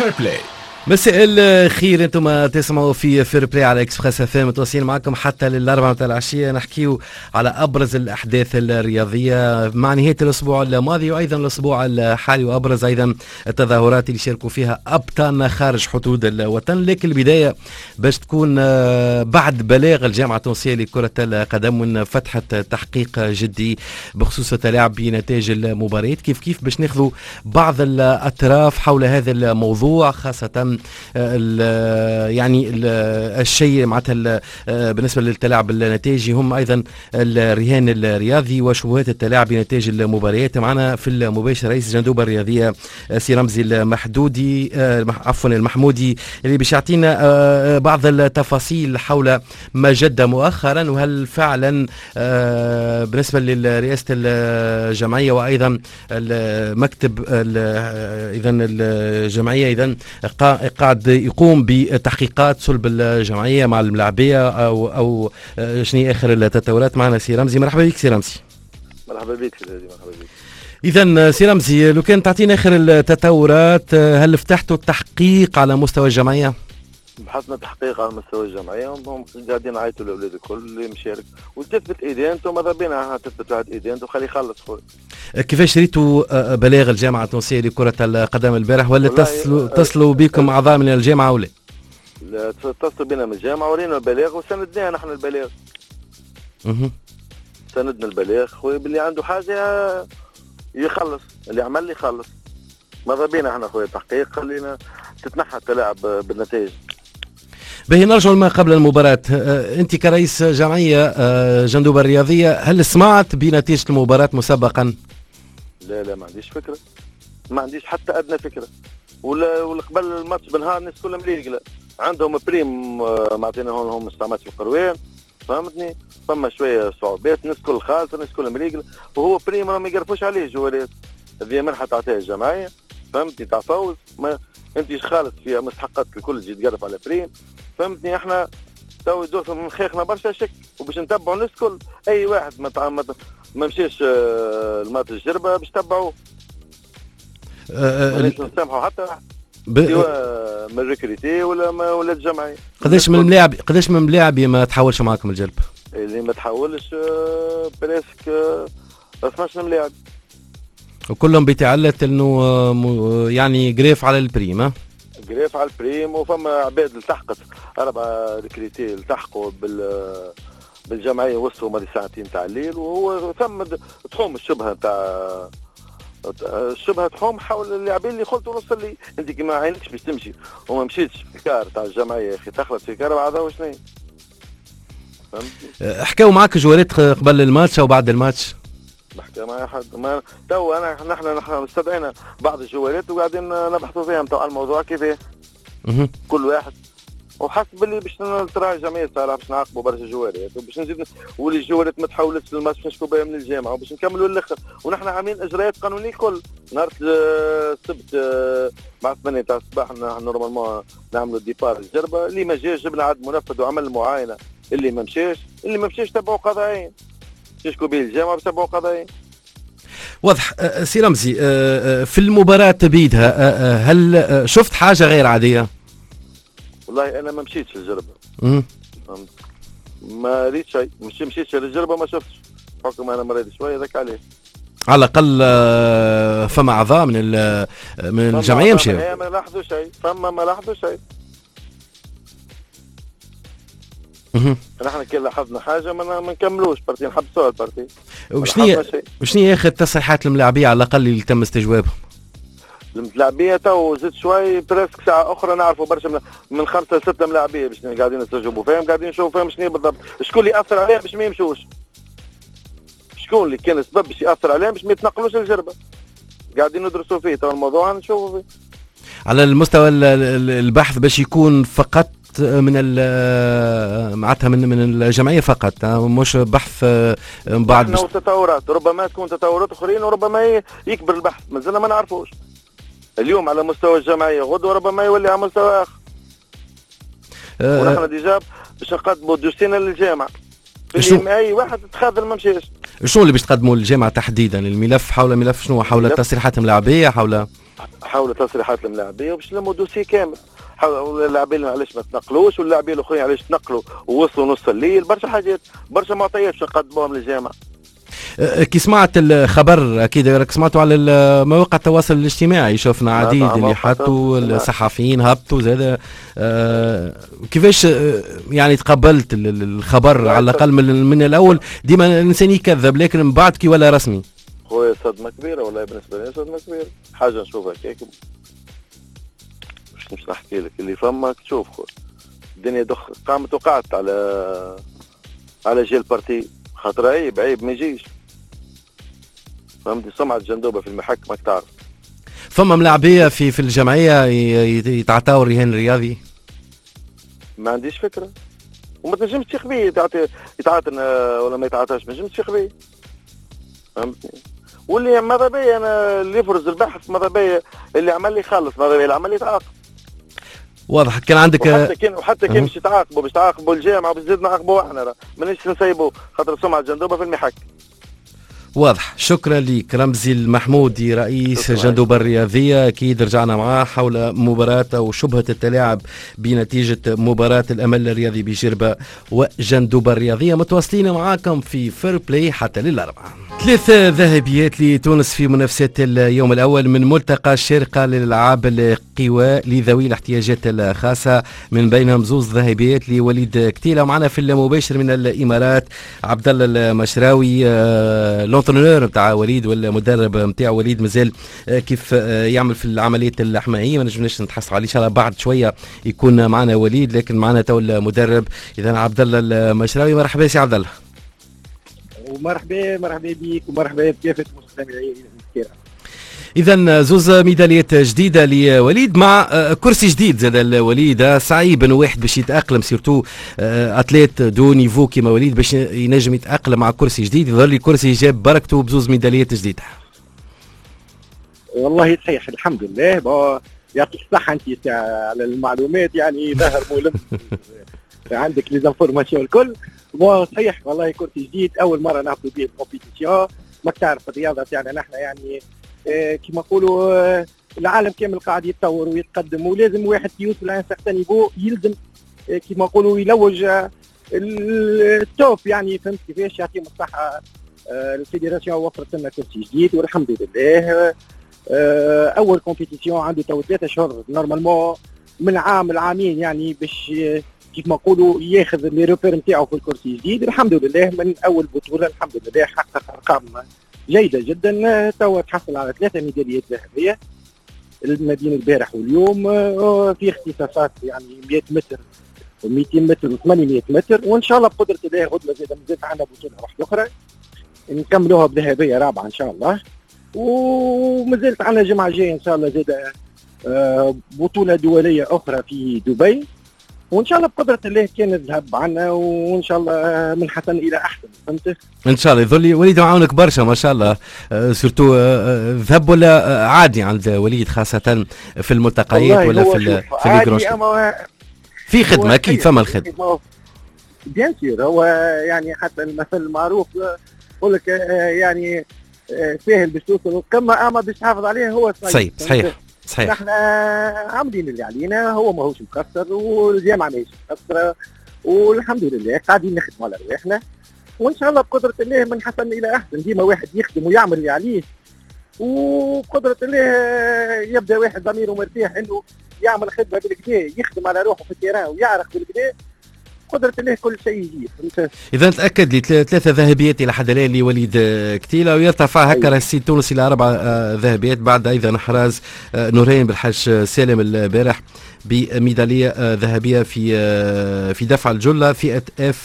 فير بلاي. مساء الخير، انتم تسمعوا في فير بلاي على اكسبريس اف ام، متواصلين معكم حتى للاربعة متاع العشيه، نحكيو على ابرز الاحداث الرياضيه مع نهايه الاسبوع الماضي وايضا الاسبوع الحالي، وابرز ايضا التظاهرات اللي شاركوا فيها ابطالنا خارج حدود الوطن. لكن البدايه باش تكون بعد بلاغ الجامعه التونسيه لكره القدم فتحت تحقيق جدي بخصوص التلاعب بنتائج المباريات، كيف باش ناخذوا بعض الاطراف حول هذا الموضوع، خاصه يعني الشيء معناتها بالنسبه للتلاعب النتائجي هم ايضا الرهان الرياضي وشبهات التلاعب بنتائج المباريات. معنا في المباشر رئيس الجندوبه الرياضيه سي رمزي المحمودي اللي باش يعطينا بعض التفاصيل حول ما جد مؤخرا، وهل فعلا بالنسبه لرئاسه الجمعيه وايضا المكتب اذا الجمعيه اذا قاعد يقوم بتحقيقات صلب الجمعيه مع الملاعبيه او شنو اخر التطورات. معنا سي رمزي، مرحبا بك سي رمزي. مرحبا بك سيدي، مرحبا بك. اذا سي رمزي، لو كان تعطينا اخر التطورات، هل فتحتوا التحقيق على مستوى الجمعيه؟ بحثنا تحقيق على مستوى الجمعيه وهم قاعدين يعيطوا الاولاد الكل اللي مشارك وتثبت ايدينته، ماذا بينا تثبت واحد ايدينته وخليه يخلص خويا. كيفاش ريتوا بلاغ الجامعه التونسيه لكره القدم البارح، ولا اتصلوا بكم اعضاء من الجامعه ولا؟ لا، اتصلوا بنا من الجامعه ورينا البلاغ وسندناه نحن البلاغ. سندنا البلاغ خويا باللي عنده حاجه يخلص، اللي عمل لي يخلص. ماذا بينا احنا خويا تحقيق، خلينا تتنحى التلاعب بالنتائج. باهي، نرجع لما قبل المباراة. أنت كرئيس جمعية جندوبة الرياضية، هل سمعت بنتيجة المباراة مسبقا؟ لا ما عنديش فكرة، ما عنديش حتى أدنى فكرة. ولا قبل الماتش بنهار الناس كلها مليقلة، عندهم بريم معطيناهم لهم استعمال في القروان، فهمتني؟ فما شوية صعوبات، الناس كل خالصة، الناس كلها مليقلة، وهو بريم راهم ما يقرفوش عليه الجوالات. هذه منحة تعطيها الجمعية، فهمتني؟ تاع فوز، ما أنت خالص فيها مستحقاتك الكل تجي تقرف على بريم، فهمتني؟ احنا تو يدور في مخيخنا برشا شك، وباش نتبعوا الناس الكل. اي واحد ما مشيش الماتش الجربه باش تبعوه، ليش نسامحوا حتى واحد سواء من الريكريتي ولا الجمعيه. قداش من ملاعب ما تحولش معاكم الجلب؟ اللي ما تحولش بريسك 12 ملاعب، وكلهم بيتعلت انه يعني قريف على البريم. قريف على البريم، وفما عباد التحقت 4 ريكريتي التحقوا بالجمعيه وصلوا مالي ساعتين تاع الليل، وهو ثم تحوم الشبهه تحوم حول اللاعبين اللي قلت نص اللي انت كي ما عينكش باش تمشي وما مشيتش في كار تاع الجمعيه يا اخي، تخلط في كار بعدها وشنو فهمتني؟ حكاوا معك جوارات قبل الماتش او بعد الماتش؟ بحكي مع حد، ما تو نحن استدعينا بعض الجوالات وقاعدين نبحثوا فيهم تو على الموضوع كيفاه كل واحد، وحسب اللي باش تراعي الجمعيه صراحه باش نعاقبوا برشا جوالات، وباش نزيد واللي الجوالات ما تحولتش للماتش باش نشكوا بها من الجامعه، وباش نكملوا للاخر. ونحن عاملين اجراءات قانونيه الكل. نهار السبت مع 8 تاع الصباح نحن نورمالمون نعملوا ديبار الجربه، اللي ما جاش جبنا عاد منفذ وعمل المعاينه، اللي ما مشاش تبعوا قضائيا، يشكوا به الجامعه بتبعوا قضائيا. واضح. سي رمزي، في المباراة بيدها هل شفت حاجة غير عادية؟ والله أنا ما مشيتش الجربة، ما ريت شيء، مشيتش الجربة ما شفتش، حكم أنا مريض شوية ذاك عليه. على الأقل فما أعضاء من الجمعية مشاو؟ ما لاحظوا شيء، ما لاحظوا شيء. نحن كي لاحظنا حاجه ما نكملوش بارتي، نحبسوها البارتي. وشنو اخر تصريحات الملاعبيه على الاقل اللي تم استجوابهم؟ الملاعبيه تو زدت شوي بريسك ساعه اخرى نعرفوا برشا من 5 ل 6 ملاعبيه باش قاعدين نستجوبوا فيهم، قاعدين نشوفوا فيهم شنو بالضبط، شكون اللي اثر عليهم باش ما يمشوش، شكون اللي كان السبب باش ياثر عليهم باش ما يتنقلوش الجربه، قاعدين ندرسوا فيه تو الموضوع نشوفوا فيه. على المستوى البحث باش يكون فقط من معناتها من الجمعيه فقط، مش بحث بعد تطورات، ربما تكون تطورات اخرين وربما يكبر البحث، مازلنا ما نعرفوش. اليوم على مستوى الجمعيه، غدوه ربما يولي على مستوى اخر. ونحن ديجا باش نقدموا دوسينا للجامعه، اي واحد تخاذل ما مشاش. شنو اللي باش تقدموا للجامعه تحديدا؟ الملف حول ملف شنو؟ حول التصريحات الملاعبيه، حول حول تصريحات الملاعبيه وباش نلموا دوسي كامل. اللاعبين علاش ما تنقلوش واللاعبين الاخرين علاش تنقلوا ووصلوا نص الليل، برشا حاجات برشا معطيات باش نقدموهم للجامعه. كي سمعت الخبر اكيد راك سمعتوا على مواقع التواصل الاجتماعي، شفنا عديد اللي حطوا الصحفيين هبطوا زاد. كيفاش يعني تقبلت الخبر على الاقل من الاول؟ ديما الانسان يكذب لكن من بعد كي ولا رسمي. خويا صدمه كبيره والله بالنسبه لي، صدمه كبيره، حاجه نشوفها هكاك مش نحكي لك اللي فما تشوف خويا. الدنيا قامت وقعت على جيل بارتي، خاطر عيب ما يجيش. فهمتي سمعة جندوبة في المحك ماك تعرف. فما ملاعبية في الجمعية يتعطاو الرهان الرياضي؟ ما عنديش فكرة، وما تنجمش تثق بيه يتعاطى ولا ما يتعاطاش، ما تنجمش تثق بيه. فهمتني؟ واللي ماذا بيا انا اللي يفرز البحث، ماذا بيا اللي عمل لي يخلص، ماذا بيا اللي عمل لي يتعاقب. واضح. كان عندك وحتى كان باش تعاقبوا الجامعة باش زيد نعاقبوا احنا، مانيش نسيبوا خاطر سمعة جندوبة في المحك. واضح. شكرا لك رمزي المحمودي رئيس جندوبة الرياضية. أكيد رجعنا معاه حول مباراة أو شبهة التلاعب بنتيجة مباراة الأمل الرياضي بجربة وجندوبة الرياضية. متواصلين معاكم في فير بلاي حتى للأربعة. 3 ذهبيات لتونس في منافسات اليوم الأول من ملتقى الشارقة للألعاب القوى لذوي الاحتياجات الخاصة، من بينهم 2 ذهبيات لوليد كتيلة. معنا في المباشر من الإمارات عبد الله المشراوي، لونترونور نتاع وليد والمدرب نتاع وليد مازال كيف يعمل في العمليات اللحمائيه، ما نجمناش نتحصل عليه ان شاء الله بعد شويه يكون معنا وليد، لكن معنا تو المدرب. اذا عبد الله المشراوي، مرحبا سي عبد الله. ومرحبا بك ومرحبا بكافه المستمعين الكرام. إذا 2 ميداليات جديدة لوليد مع كرسي جديد زاد الوليد. صعيب انه واحد باش يتأقلم سيرتو اتليت دو نيفو كيما وليد باش ينجم يتأقلم مع كرسي جديد. يظهر لي كرسي جاب بركته ب2 ميداليات جديدة. والله صحيح الحمد لله. يعطيك الصحة انت على المعلومات، يعني ظهر مولم عندك لي زانفورماسيون الكل. صحيح والله كرسي جديد أول مرة نهبطوا به الكومبيتيسيون. ماك تعرف الرياضة تاعنا نحن يعني كما نقولوا العالم كامل قاعد يتطور ويتقدم، ولازم واحد يوصل لان سيغتان نيفو يلزم كما نقولوا يلوج التوب، يعني فهمت كيفاش. يعطيهم الصحة الفيدراسيون وفرت لنا كرسي جديد والحمد لله. اول كومبيتيسيون عنده تو 3 شهور نورمالمون، من عام العامين يعني باش كيف ما نقولوا ياخذ لي روبير نتاعو في الكرسي الجديد. الحمد لله من اول بطولة الحمد لله حقق ارقام جيدة جدا. توا تحصل على 3 ميداليات ذهبية ما بين البارح واليوم في اختصاصات يعني 100 متر و200 متر و800 متر، وان شاء الله بقدرة الله غدوة زاد عندنا بطولة واحدة أخرى نكملوها بذهبية رابعة ان شاء الله. ومازالت عندنا الجمعة الجاية ان شاء الله زاد بطولة دولية أخرى في دبي، وان شاء الله بقدره الله كان الذهب عنا، وان شاء الله من حسن الى احسن. فهمت ان شاء الله. يظل وليد معاونك برشا ما شاء الله. سورتو ذهب ولا عادي عند وليد خاصه في الملتقيات ولا في الجروش في خدمه اكيد فما الخدمه بيان سير. هو يعني حتى المثل المعروف يقول لك يعني سهل باش توصل القمه اما باش تحافظ عليه هو صحيح. صحيح. احنا عاملين اللي علينا، هو ماهوش مكسر والجامعه ماهيش مكسره، والحمد لله قاعدين نخدموا على رواحنا، وان شاء الله بقدره الله من حسن الى احسن. ديما واحد يخدم ويعمل اللي عليه، وبقدره الله يبدا واحد ضميره مرتاح انه يعمل خدمه بالكدا، يخدم على روحه في التيران ويعرف بالكدا، قدرة الله كل شيء يجي. إذا تأكد لي 3 ذهبيات إلى حد الآن لوليد كتيلة، ويرتفع هكا رصيد تونس إلى 4 ذهبيات بعد أيضا إحراز نورين بالحاج سالم البارح بميدالية ذهبية في دفع الجلة فئة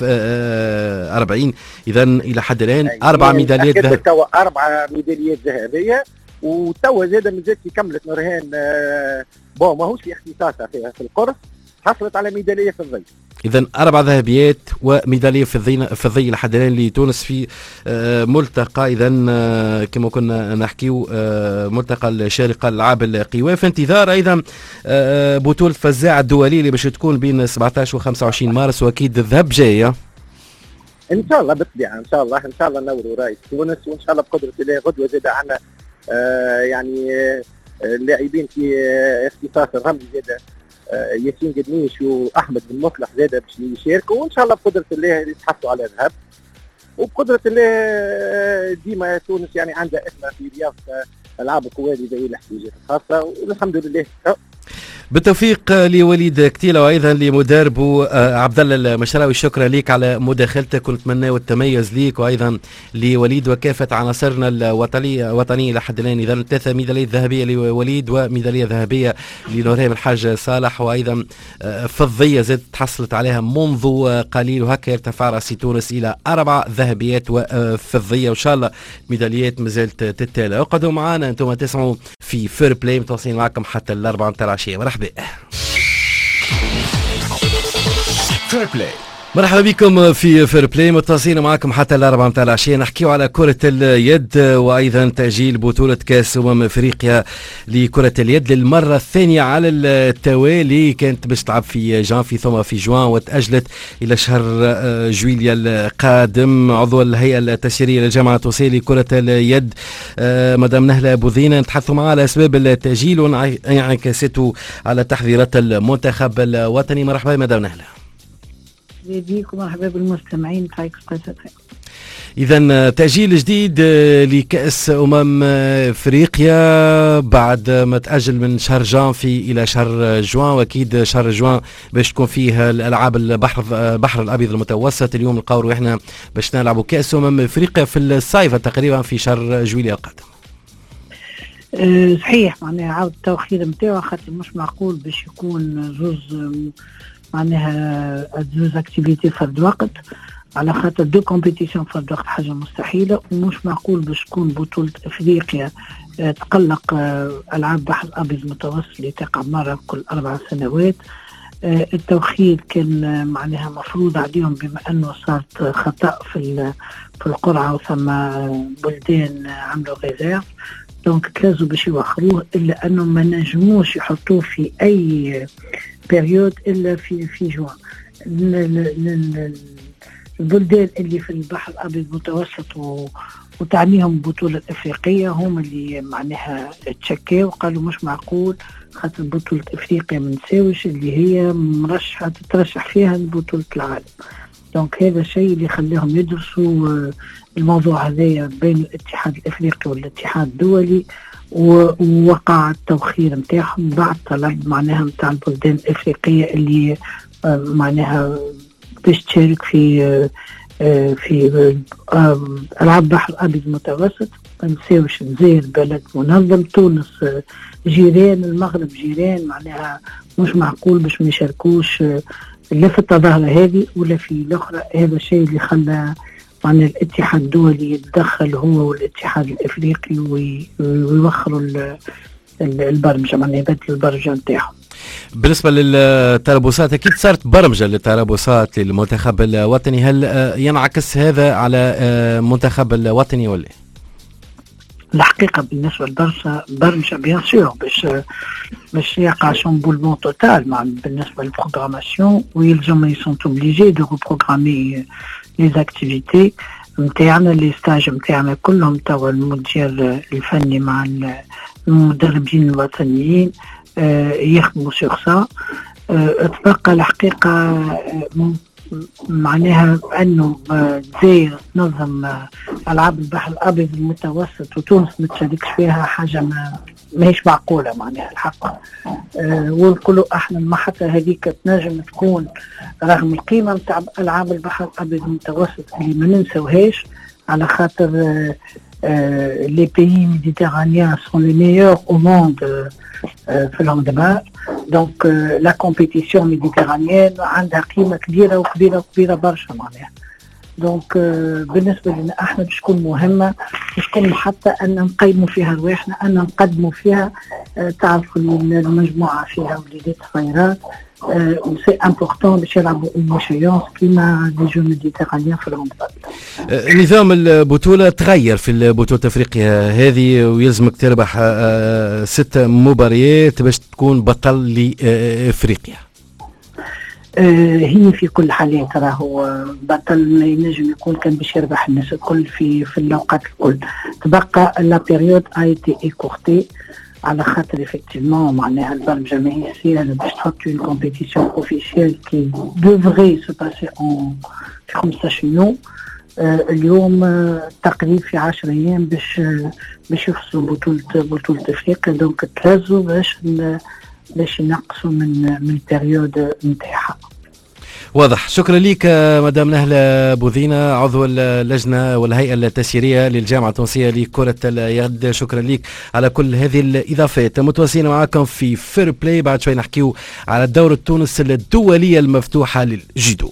F40. إذا إلى حد الآن 4 ميداليات ذهبية. توا 4 ميداليات ذهبية، وتوا زاد مازالت كملت نورهان ماهوش في اختصاصها في القرص، حصلت على ميدالية في الضي. إذا 4 ذهبيات وميدالية في الضي لحد الآن لتونس في ملتقى. إذا كما كنا نحكيو ملتقى الشارقة الألعاب القوى، في انتظار أيضا بطولة فزاعة الدولية اللي باش تكون بين 17 و 25 مارس، وأكيد الذهب جاية إن شاء الله بالطبيعة. إن شاء الله نوروا راية تونس، وإن شاء الله بقدرة الله غدوة زاد عنا يعني اللاعبين في اختصاص الرمزي زاد ياسين قدميش واحمد بن مصلح زاد باش يشاركوا، وان شاء الله بقدره الله يتحصلوا على ذهب، وبقدره الله ديما تونس يعني عندها اسمها في رياضه العاب القوى ذوي الاحتياجات الخاصه، والحمد لله. بالتوفيق لوليد كتيلة وايضا لمدربه عبد الله المشراوي. شكرا لك على مداخلتك، ونتمنى التميز ليك وايضا لوليد وكافه عناصرنا الوطنيه لحد الان. اذا 3 ميداليات ذهبيه لوليد وميداليه ذهبيه لنورهام الحاج صالح، وايضا فضيه زاد تحصلت عليها منذ قليل، وهكا يرتفع راس تونس الى 4 ذهبيات وفضيه، وان شاء الله ميداليات مازالت تتالى. اقعدوا معنا انتم تسمعوا في فير بلاي، متواصلين معكم حتى 4 متاع العشيه. مرحبا فير بلاي. مرحبا بكم في فير بلاي، متصلين معكم حتى 4 متاع العشيه. نحكيو على كرة اليد وايضا تأجيل بطولة كاس افريقيا لكرة اليد للمرة الثانية على التوالي. كانت باش تلعب في جانفي ثم في جوان، وتأجلت الى شهر جويليا القادم. عضو الهيئة التشريعية للجامعة التونسية لكرة اليد مدام نهلة بوذينة نتحدثوا معها على اسباب التأجيل وانعكاسته على تحضيرات المنتخب الوطني. مرحبا مدام نهلة. بيكم مرحبا بالمستمعين في اكسبريس. إذا تأجيل جديد لكأس افريقيا بعد ما تأجل من شهر جانفي إلى شهر جوان، وأكيد شهر جوان باش تكون فيه الألعاب البحر الأبيض المتوسط. اليوم نلقاو روحنا باش نلعبوا كأس افريقيا في الصيف تقريبا في شهر جويليا القادم. صحيح، معناها عاود التوخير نتاعو خاطر مش معقول باش يكون زوز معناها زوز اكتيفيتي فرد وقت، على خاطر 2 كومبيتيشن فرد وقت حاجه مستحيله، ومش معقول باش تكون بطوله افريقيا تقلق العاب بحر الابيض المتوسط اللي تقع مره كل 4 سنوات. التوخير كان معناها مفروض عليهم بما انه صارت خطا في القرعه وثم بلدان عملوا غزاف، دونك لازم باش يوخروه، الا انه ما نجموش يحطوه في اي بيريود الا في جوان. البلدان اللي في البحر الابيض المتوسط وتعنيهم بطولة افريقية هم اللي معناها تشكاو وقالوا مش معقول خاطر بطولة افريقيا ما نساوش اللي هي مرشحة تترشح فيها لبطولة العالم. دونك هذا الشيء اللي خلاهم يدرسوا الموضوع هذايا بين الاتحاد الافريقي والاتحاد الدولي، ووقع التوخير نتاعهم بعد طلب معناها نتاع البلدان الافريقيه اللي معناها باش تشارك في العاب بحر الابيض المتوسط. ما نساوش الجزائر بلد منظم، تونس جيران، المغرب جيران، معناها مش معقول باش ما يشاركوش لا في التظاهره هذه ولا في الاخرى. هذا الشيء اللي خلى عن الاتحاد الدولي يتدخل هو والاتحاد الافريقي ويوخروا البرمجه، معناها يبدلوا البرمجه نتاعهم. بالنسبه للترابصات اكيد صارت برمجه للترابصات للمنتخب الوطني، هل ينعكس هذا على المنتخب الوطني ولا؟ الحقيقه بالنسبه للبرمجه بيان سور باش يقع شامبولمون توتال بالنسبه للبروغراماسيون، ويلزم يسون اوبليجي دو ريبروغرامي لي اكتيفيتي نتاعنا. لي ستاج نتاعنا كلهم توا المدير الفني مع المدربين الوطنيين يخدموا سور سا. تبقى الحقيقه معناها انه الجزائر تنظم العاب البحر الابيض المتوسط وتونس ما تشاركش فيها، حاجه ماهيش معقوله معناها الحق. ونقولوا احنا المحطه هذيك تنجم تكون رغم القيمه نتاع العاب البحر الابيض المتوسط اللي ما ننسوهاش، على خاطر لي بيي ميديتيرانيان سون لي ميور او موند في الهاندبال. دونك لا كومبيتيسيون ميديتيرانيان عندها قيمه كبيره وكبيره برشا معناها. دونك بالنسبه لنا احنا باش تكون مهمه، باش تكون محطه ان نقيموا فيها رواحنا، ان نقدموا فيها. تعرفوا المجموعه فيها وليدات صغيرات سي امبورطون باش يلعبوا المشيونس كيما دي جو ميديتيرانيان في الهاندبال. نظام البطوله تغير في بطوله افريقيا هذه، ويلزمك تربح 6 مباريات باش تكون بطل لافريقيا. هي في كل حالين راهو بطل ينجم يكون كان باش يربح الناس الكل في الاوقات الكل. تبقى لا بيريود ايتي ايكورتي على خاطر effectivement معناها البرمجة ماهي سهلة باش تحط une compétition officielle qui devrait se passer في 15 يوم. اليوم تقريب في 10 أيام باش يفصلوا بطولة افريقيا، دونك تلازوا باش ينقصوا من البريود نتاعها. واضح. شكرا لك مدام نهلة بوذينة، عضو اللجنة والهيئة التسييرية للجامعة التونسية لكرة اليد. شكرا لك على كل هذه الإضافات. متواصلين معكم في فير بلاي، بعد شوي نحكيو على الدورة التونس الدولية المفتوحة للجودو.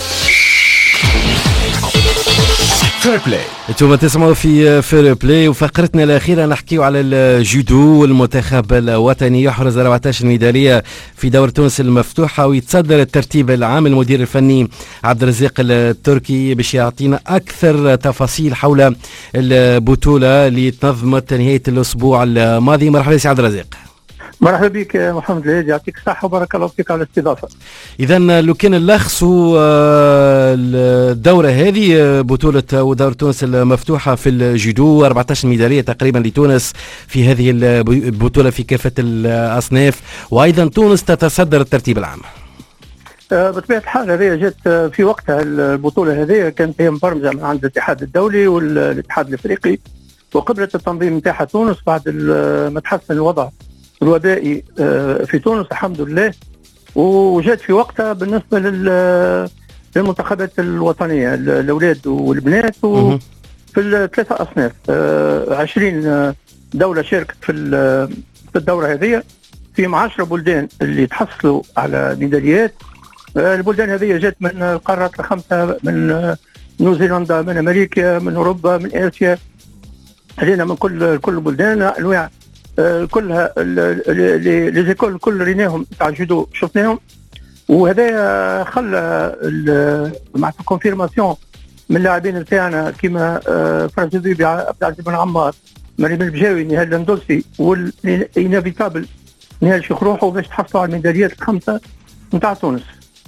فير بلاي انتم تسمعوا في فير بلاي، وفقرتنا الأخيرة نحكيو على الجودو. المنتخب الوطني يحرز 14 ميدالية في دورة تونس المفتوحة، ويتصدر الترتيب العام المدير الفني عبد الرزاق التركي باش يعطينا أكثر تفاصيل حول البطولة اللي تنظمت نهاية الأسبوع الماضي. مرحبا سي عبد الرزاق. مرحبا بك محمد الهادي، يعطيك الصحة وبارك الله فيك على الاستضافة. إذا لو كان نلخصوا الدورة هذه، بطولة ودورة تونس المفتوحة في الجودو، 14 ميدالية تقريبا لتونس في هذه البطولة في كافة الأصناف، وأيضا تونس تتصدر الترتيب العام. بطبيعة الحال هذه جت في وقتها. البطولة هذه كانت هي مبرمجة من عند الاتحاد الدولي والاتحاد الافريقي، وقبلت التنظيم نتاعها تونس بعد ما تحسن الوضع الوبائي في تونس الحمد لله، وجات في وقتها بالنسبة للمنتخبات الوطنية الأولاد والبنات في الثلاثة أصناف. 20 دولة شاركت في الدورة هذه، فيهم 10 بلدان اللي تحصلوا على ميداليات. البلدان هذه جات من القارات الخمسة، من نيوزيلندا، من أمريكا، من أوروبا، من آسيا، علينا من كل البلدان أنواع كلها. ليزيكول كل ريناهم تاع الجودو شفناهم، وهذا خلى مع الكونفيرماسيون من اللاعبين نتاعنا كيما فراس الزبيبي، عبد العزيز بن عمار، مريم البجاوي، نهال الندوسي، والانافيتابل نهال شيخ روحو، باش تحصلوا على الميداليات الخمسة نتاع تونس.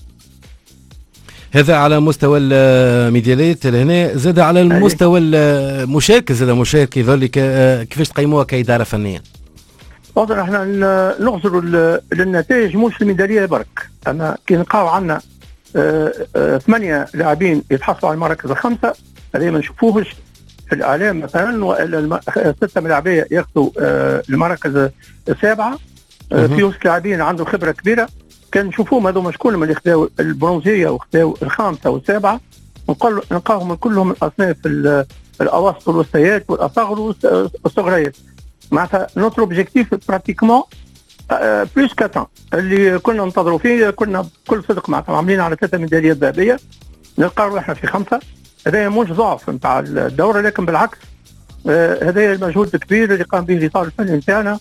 هذا على مستوى الميداليات لهنا. زاد على المستوى المشاركة، زاد مشاركة يظل كيفاش تقيموها كإدارة فنية؟ واضح احنا نغزروا للنتائج مش الميدالية برك، اما كي نلقاو عندنا 8 لاعبين يتحصلوا على المراكز الخمسة، هذه ما نشوفوهش في الاعلام مثلا، والا 6 ملاعبية ياخذوا المراكز السابعة. في وسط لاعبين عندهم خبرة كبيرة كان نشوفوهم هذوما شكون من اللي خذاو البرونزية وخذاو الخامسة والسابعة، نلقاهم من كلهم من اصناف الاواسط والوسطيات والاصغر والصغريات. معناتها نوتر اوبجيكتيف براتيكمون بلوس كاتان اللي كنا ننتظروا فيه، كنا بكل صدق معناتها عاملين على 3 ميداليات ذهبيه، نلقاو روحنا في 5. هذا مش ضعف نتاع الدوره، لكن بالعكس هذا المجهود الكبير اللي قام به الاطار الفني نتاعنا،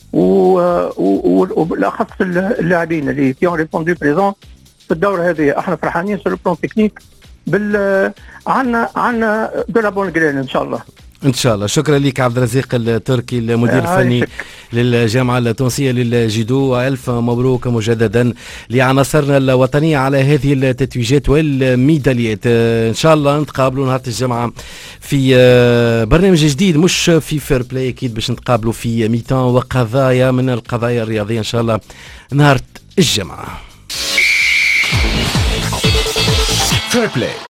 وبالاخص اللاعبين اللي كيون ريبوندو بريزون في الدوره هذه. احنا فرحانين سو لو بلون تكنيك عندنا دو لا بون جرين ان شاء الله. ان شاء الله. شكرا لك عبد الرزاق التركي، المدير الفني للجامعه التونسيه للجودو، والف مبروك مجددا لعناصرنا الوطنيه على هذه التتويجات والميداليات. ان شاء الله نتقابلوا نهار الجمعه في برنامج جديد، مش في فير بلاي، اكيد باش نتقابلوا في ميتان وقضايا من القضايا الرياضيه ان شاء الله نهار الجمعه. فير بلاي.